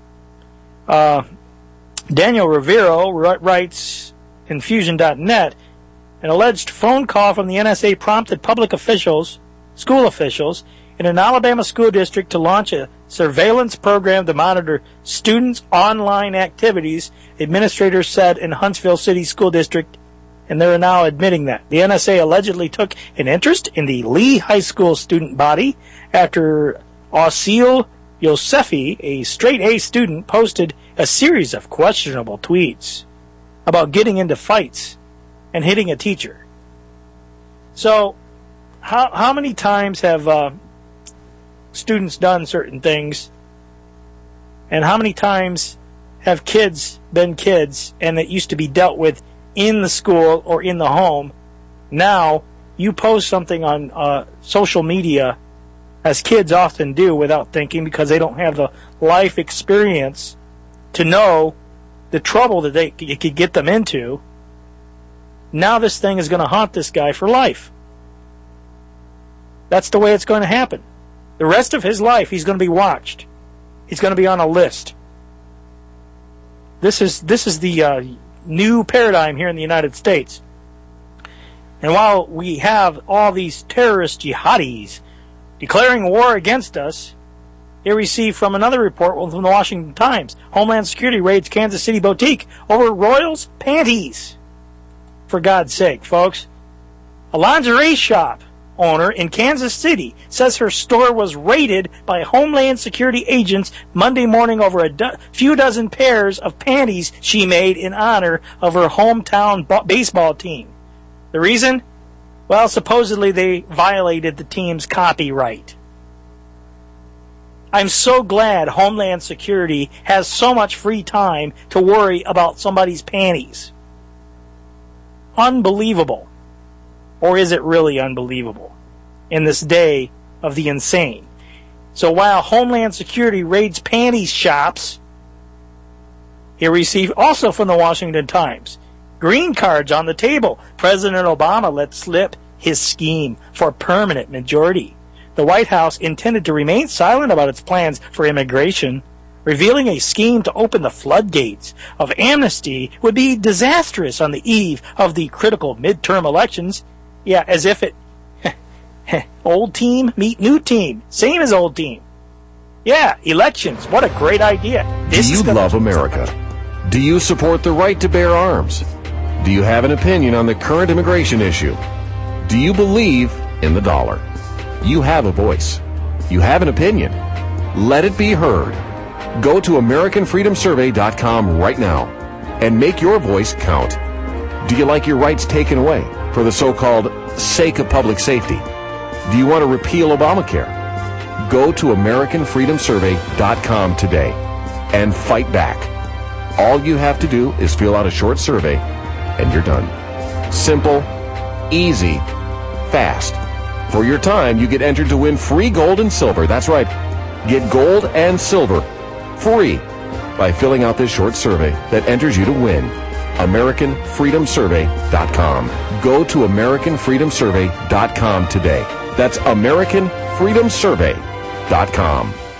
Daniel Rivero writes in Fusion.net, an alleged phone call from the NSA prompted school officials, in an Alabama school district to launch a surveillance program to monitor students' online activities, administrators said in Huntsville City School District, and they're now admitting that. The NSA allegedly took an interest in the Lee High School student body after Ausil Yosefi, a straight-A student, posted a series of questionable tweets about getting into fights and hitting a teacher. So, how many times have students done certain things, and how many times have kids been kids and it used to be dealt with in the school or in the home? Now you post something on social media, as kids often do, without thinking, because they don't have the life experience to know the trouble that it could get them into. Now this thing is going to haunt this guy for life. That's the way it's going to happen. The rest of his life, he's going to be watched. He's going to be on a list. This is the new paradigm here in the United States. And while we have all these terrorist jihadis declaring war against us, they received from another report from the Washington Times, Homeland Security raids Kansas City boutique over Royals panties. For God's sake, folks. A lingerie shop owner in Kansas City says her store was raided by Homeland Security agents Monday morning over a few dozen pairs of panties she made in honor of her hometown baseball team. The reason? Well, supposedly they violated the team's copyright. I'm so glad Homeland Security has so much free time to worry about somebody's panties. Unbelievable. Or is it really unbelievable in this day of the insane? So while Homeland Security raids panties shops, he received also from the Washington Times, green cards on the table. President Obama let slip his scheme for permanent majority. The White House intended to remain silent about its plans for immigration. Revealing a scheme to open the floodgates of amnesty would be disastrous on the eve of the critical midterm elections. Yeah, as if it... old team meet new team. Same as old team. Yeah, elections. What a great idea. Do you love America? Do you support the right to bear arms? Do you have an opinion on the current immigration issue? Do you believe in the dollar? You have a voice. You have an opinion. Let it be heard. Go to AmericanFreedomSurvey.com right now and make your voice count. Do you like your rights taken away for the so-called sake of public safety? Do you want to repeal Obamacare? Go to AmericanFreedomSurvey.com today and fight back. All you have to do is fill out a short survey and you're done. Simple, easy, fast. For your time, you get entered to win free gold and silver. That's right. Get gold and silver free by filling out this short survey that enters you to win. AmericanFreedomSurvey.com. Go to AmericanFreedomSurvey.com today. That's AmericanFreedomSurvey.com.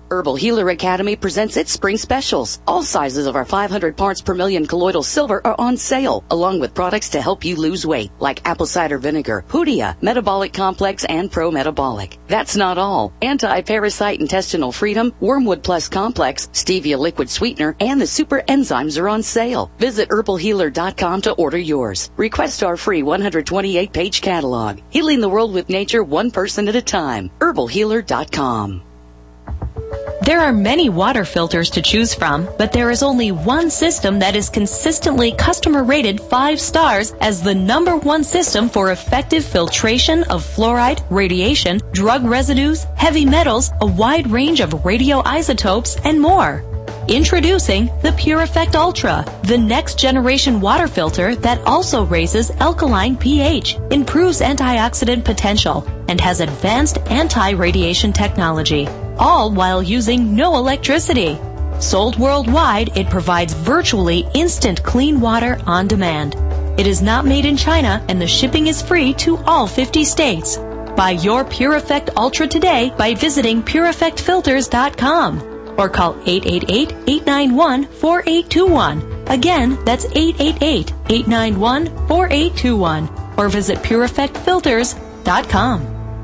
Herbal Healer Academy presents its spring specials. All sizes of our 500 parts per million colloidal silver are on sale, along with products to help you lose weight, like apple cider vinegar, Hoodia, Metabolic Complex, and Pro Metabolic. That's not all. Anti-Parasite Intestinal Freedom, Wormwood Plus Complex, Stevia Liquid Sweetener, and the Super Enzymes are on sale. Visit herbalhealer.com to order yours. Request our free 128-page catalog. Healing the world with nature, one person at a time. herbalhealer.com. There are many water filters to choose from, but there is only one system that is consistently customer rated 5 stars as the #1 system for effective filtration of fluoride, radiation, drug residues, heavy metals, a wide range of radioisotopes, and more. Introducing the Pure Effect Ultra, the next generation water filter that also raises alkaline pH, improves antioxidant potential, and has advanced anti-radiation technology, all while using no electricity. Sold worldwide, it provides virtually instant clean water on demand. It is not made in China, and the shipping is free to all 50 states. Buy your Pure Effect Ultra today by visiting PureEffectFilters.com. or call 888-891-4821. Again, that's 888-891-4821. Or visit PureEffectFilters.com.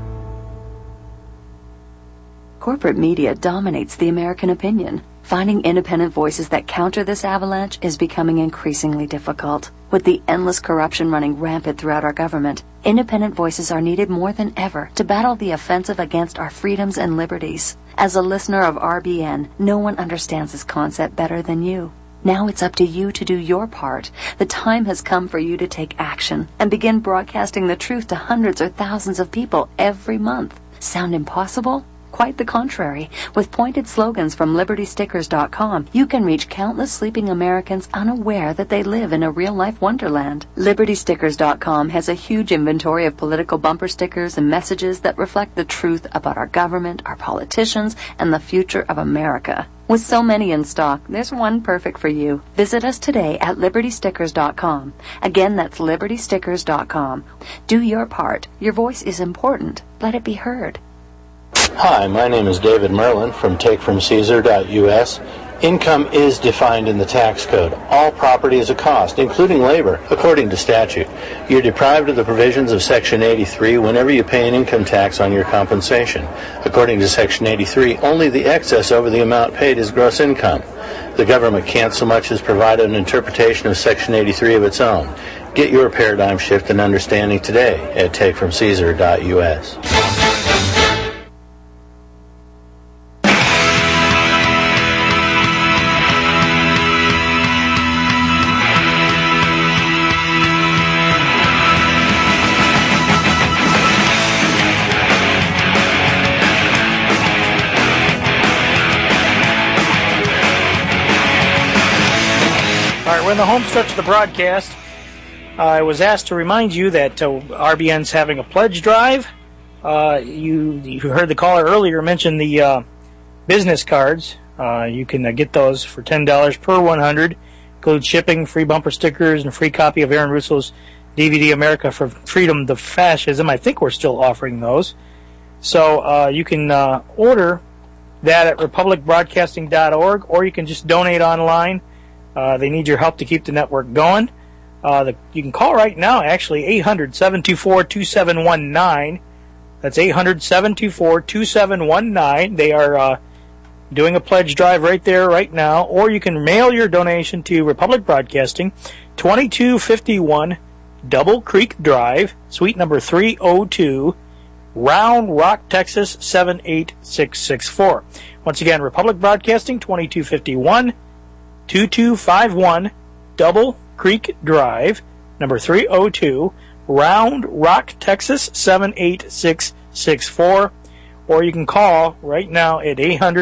Corporate media dominates the American opinion. Finding independent voices that counter this avalanche is becoming increasingly difficult. With the endless corruption running rampant throughout our government, independent voices are needed more than ever to battle the offensive against our freedoms and liberties. As a listener of RBN, no one understands this concept better than you. Now it's up to you to do your part. The time has come for you to take action and begin broadcasting the truth to hundreds or thousands of people every month. Sound impossible? Quite the contrary. With pointed slogans from LibertyStickers.com, you can reach countless sleeping Americans unaware that they live in a real-life wonderland. LibertyStickers.com has a huge inventory of political bumper stickers and messages that reflect the truth about our government, our politicians, and the future of America. With so many in stock, there's one perfect for you. Visit us today at LibertyStickers.com. Again, that's LibertyStickers.com. Do your part. Your voice is important. Let it be heard. Hi, my name is David Merlin from TakeFromCaesar.us. Income is defined in the tax code. All property is a cost, including labor, according to statute. You're deprived of the provisions of Section 83 whenever you pay an income tax on your compensation. According to Section 83, only the excess over the amount paid is gross income. The government can't so much as provide an interpretation of Section 83 of its own. Get your paradigm shift and understanding today at TakeFromCaesar.us. We're in the home stretch of the broadcast. I was asked to remind you that RBN's having a pledge drive. You heard the caller earlier mention the business cards. You can get those for $10 per 100. Includes shipping, free bumper stickers, and a free copy of Aaron Russo's DVD America for Freedom to Fascism. I think we're still offering those. So you can order that at republicbroadcasting.org, or you can just donate online. They need your help to keep the network going. You can call right now, actually, 800-724-2719. That's 800-724-2719. They are doing a pledge drive right there, right now. Or you can mail your donation to Republic Broadcasting, 2251 Double Creek Drive, suite number 302, Round Rock, Texas, 78664. Once again, Republic Broadcasting, 2251 2251 Double Creek Drive, number 302, Round Rock, Texas, 78664. Or you can call right now at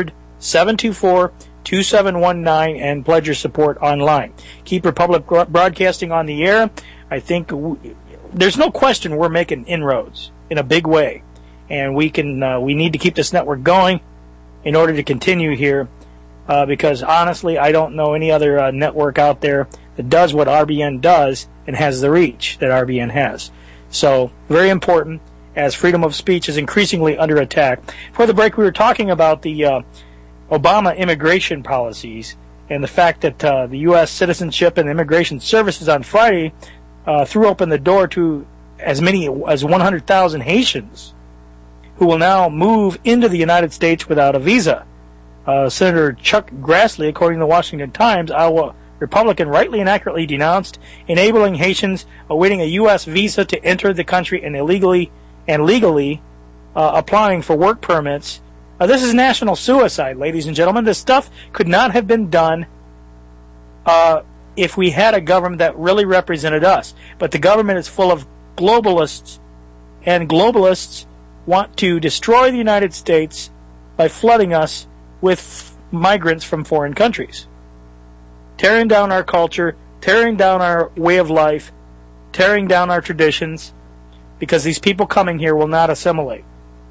800-724-2719 and pledge your support online. Keep Republic Broadcasting on the air. I think there's no question we're making inroads in a big way. And we need to keep this network going in order to continue here. Because honestly, I don't know any other network out there that does what RBN does and has the reach that RBN has. So, very important, as freedom of speech is increasingly under attack. For the break, we were talking about the Obama immigration policies and the fact that the U.S. Citizenship and Immigration Services on Friday threw open the door to as many as 100,000 Haitians who will now move into the United States without a visa. Senator Chuck Grassley, according to the Washington Times, Iowa Republican, rightly and accurately denounced enabling Haitians awaiting a U.S. visa to enter the country and legally applying for work permits. This is national suicide, ladies and gentlemen. This stuff could not have been done if we had a government that really represented us. But the government is full of globalists, and globalists want to destroy the United States by flooding us with migrants from foreign countries, tearing down our culture, tearing down our way of life, tearing down our traditions, because these people coming here will not assimilate.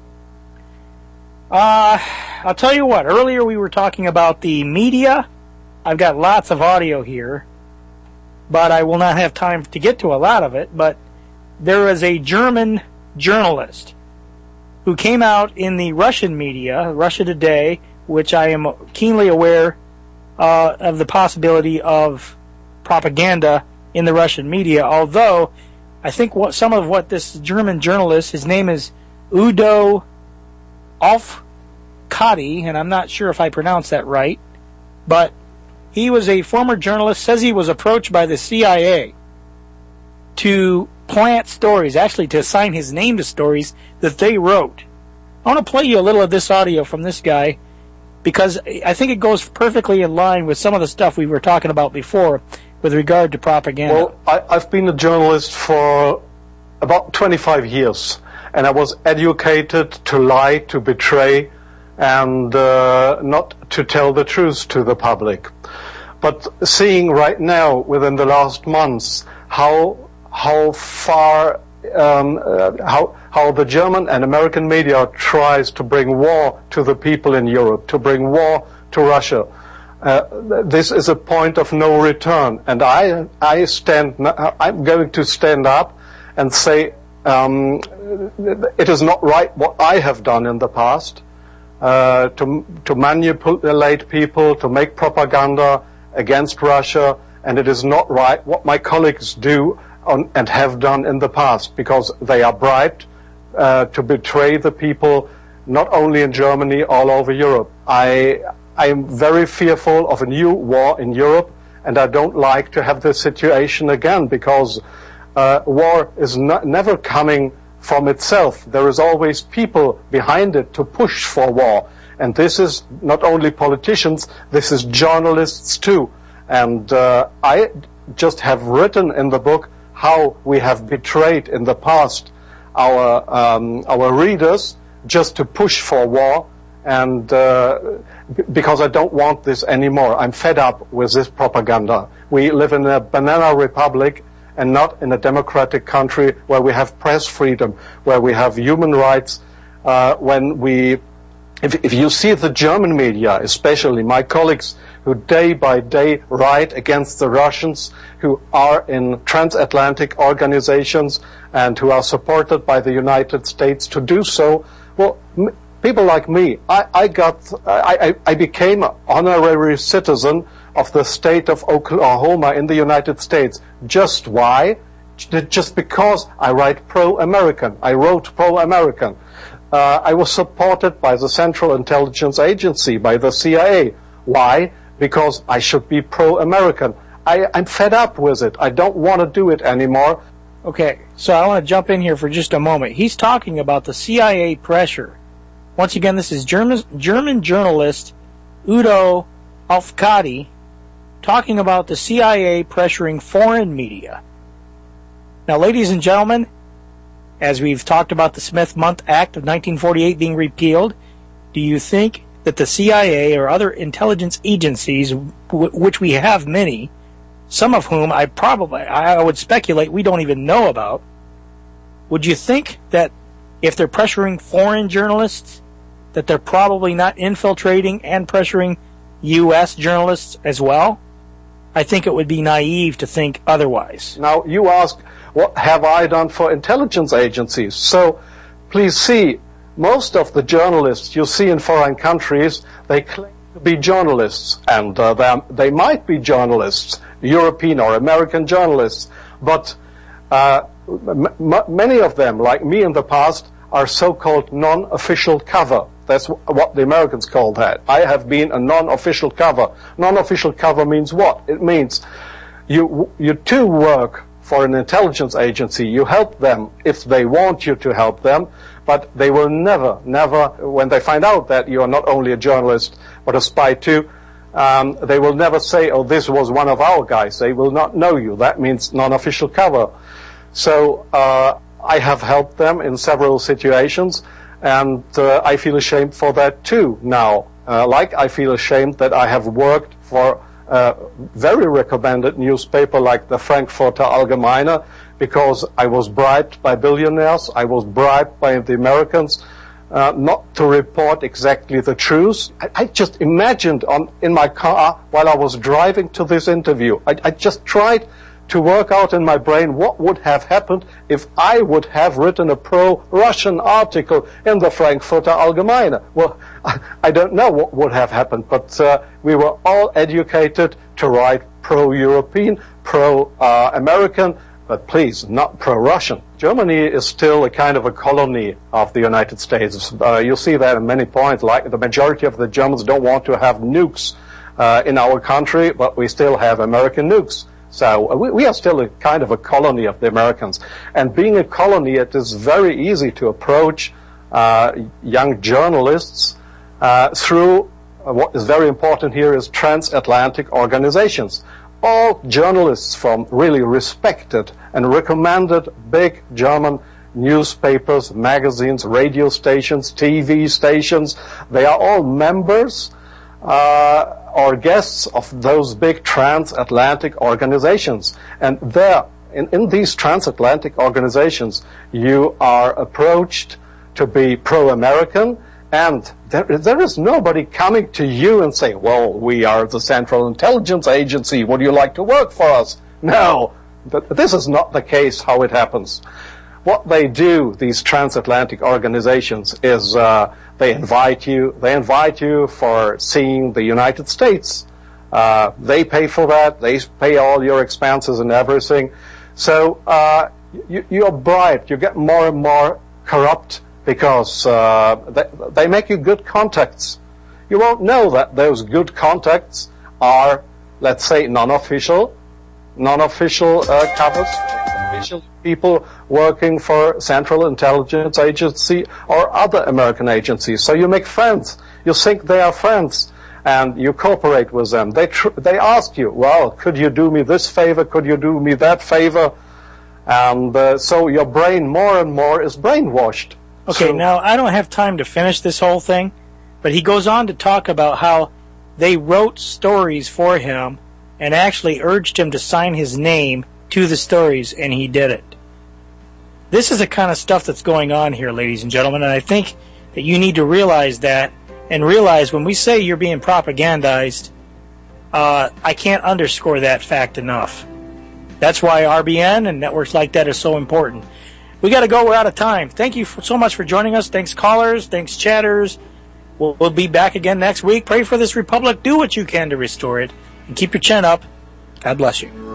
I'll tell you what, earlier we were talking about the media. I've got lots of audio here, but I will not have time to get to a lot of it. But there is a German journalist who came out in the Russian media, Russia Today, which I am keenly aware of the possibility of propaganda in the Russian media, although I think some of what this German journalist, his name is Udo Aufkady, and I'm not sure if I pronounced that right, but he was a former journalist, says he was approached by the CIA to plant stories, actually to assign his name to stories that they wrote. I want to play you a little of this audio from this guy, because I think it goes perfectly in line with some of the stuff we were talking about before with regard to propaganda. Well, I've been a journalist for about 25 years, and I was educated to lie, to betray, and not to tell the truth to the public. But seeing right now, within the last months, how far how the German and American media tries to bring war to the people in Europe, to bring war to Russia. This is a point of no return, and I'm going to stand up and say it is not right what I have done in the past, to manipulate people, to make propaganda against Russia, and it is not right what my colleagues do and have done in the past, because they are bribed to betray the people, not only in Germany, all over Europe. I am very fearful of a new war in Europe, and I don't like to have this situation again, because war is never coming from itself. There is always people behind it to push for war. And this is not only politicians, this is journalists too. And I just have written in the book how we have betrayed in the past our readers just to push for war, and because I don't want this anymore. I'm fed up with this propaganda. We live in a banana republic and not in a democratic country where we have press freedom, where we have human rights. If you see the German media, especially my colleagues who day by day write against the Russians, who are in transatlantic organizations and who are supported by the United States to do so, well, people like me, I became an honorary citizen of the state of Oklahoma in the United States. Just why? Just because I write pro-American. I wrote pro-American. I was supported by the Central Intelligence Agency, by the CIA. Why? Because I should be pro-American. I'm fed up with it. I don't want to do it anymore. Okay, so I want to jump in here for just a moment. He's talking about the CIA pressure. Once again, this is German journalist Udo Aufkady talking about the CIA pressuring foreign media. Now, ladies and gentlemen, as we've talked about the Smith-Mundt Act of 1948 being repealed, do you think that the CIA or other intelligence agencies, which we have many, some of whom I would speculate we don't even know about, would you think that if they're pressuring foreign journalists, that they're probably not infiltrating and pressuring U.S. journalists as well? I think it would be naive to think otherwise. Now, you ask, what have I done for intelligence agencies? So, please see, most of the journalists you see in foreign countries, they claim to be journalists, and they might be journalists, European or American journalists, but many of them, like me in the past, are so-called non-official cover. That's what the Americans call that. I have been a non-official cover. Non-official cover means what? It means you too work for an intelligence agency. You help them if they want you to help them, but they will never, when they find out that you are not only a journalist but a spy too, they will never say, oh, this was one of our guys. They will not know you. That means non-official cover. So I have helped them in several situations, and I feel ashamed for that too now. Like I feel ashamed that I have worked for a very recommended newspaper like the Frankfurter Allgemeine, because I was bribed by billionaires, I was bribed by the Americans not to report exactly the truth. I just imagined in my car while I was driving to this interview, I just tried to work out in my brain what would have happened if I would have written a pro-Russian article in the Frankfurter Allgemeine. Well, I don't know what would have happened, but we were all educated to write pro-European, pro-American, but please, not pro-Russian. Germany is still a kind of a colony of the United States. You see that in many points, like the majority of the Germans don't want to have nukes in our country, but we still have American nukes. So we are still a kind of a colony of the Americans. And being a colony, it is very easy to approach young journalists through what is very important here is transatlantic organizations. All journalists from really respected and recommended big German newspapers, magazines, radio stations, TV stations, they are all members or guests of those big transatlantic organizations. And there, in these transatlantic organizations, you are approached to be pro-American, and there is nobody coming to you and saying, well, we are the Central Intelligence Agency, would you like to work for us? No, this is not the case how it happens. What they do, these transatlantic organizations, is they invite you for seeing the United States. They pay for that. They pay all your expenses and everything. So you're bribed. You get more and more corrupt because they make you good contacts. You won't know that those good contacts are, let's say, non-official covers, official people working for Central Intelligence Agency or other American agencies. So you make friends. You think they are friends, and you cooperate with them. They ask you, well, could you do me this favor? Could you do me that favor? And so your brain more and more is brainwashed. Okay, now I don't have time to finish this whole thing, but he goes on to talk about how they wrote stories for him and actually urged him to sign his name to the stories, and he did it. This is the kind of stuff that's going on here, ladies and gentlemen, and I think that you need to realize that, and realize when we say you're being propagandized, I can't underscore that fact enough. That's why RBN and networks like that are so important. We got to go. We're out of time. Thank you so much for joining us. Thanks, callers. Thanks, chatters. We'll be back again next week. Pray for this republic. Do what you can to restore it. And keep your chin up. God bless you.